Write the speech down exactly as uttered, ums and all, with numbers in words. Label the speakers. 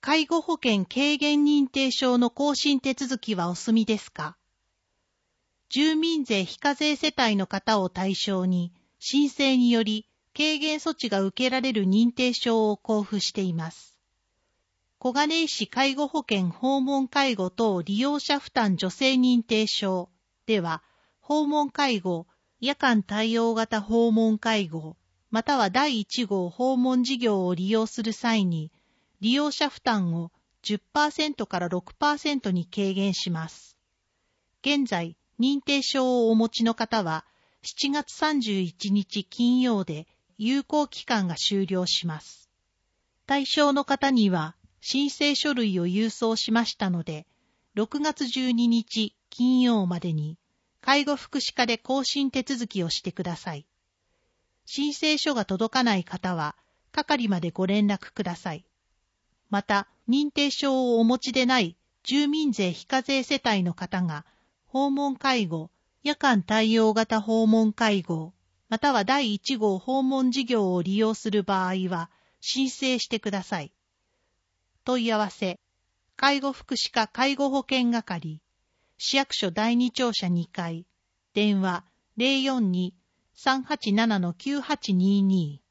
Speaker 1: 介護保険軽減認定証の更新手続きはお済みですか？住民税非課税世帯の方を対象に、申請により軽減措置が受けられる認定証を交付しています。小金井市介護保険訪問介護等利用者負担助成認定証では、訪問介護、夜間対応型訪問介護、またはだいいち号訪問事業を利用する際に、利用者負担を じゅっパーセント から ろくパーセント に軽減します。現在、認定証をお持ちの方は、しちがつさんじゅういちにち金曜で有効期間が終了します。対象の方には、申請書類を郵送しましたので、ろくがつじゅうににち金曜までに、介護福祉課で更新手続きをしてください。申請書が届かない方は、係までご連絡ください。また、認定証をお持ちでない住民税非課税世帯の方が、訪問介護、夜間対応型訪問介護、またはだいいち号訪問事業を利用する場合は、申請してください。問い合わせ、介護福祉課介護保険係、市役所だいに庁舎にかい、電話 ゼロよんに さんはちなな きゅうはちにーにー